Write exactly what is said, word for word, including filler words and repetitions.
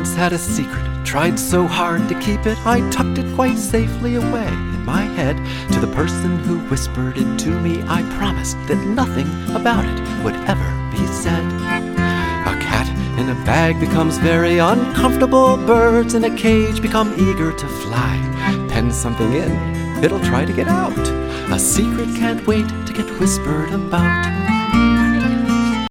once had a secret, tried so hard to keep it, I tucked it quite safely away in my head. To the person who whispered it to me, I promised that nothing about it would ever be said. A cat in a bag becomes very uncomfortable. Birds in a cage become eager to fly. Pen something in, it'll try to get out. A secret can't wait to get whispered about.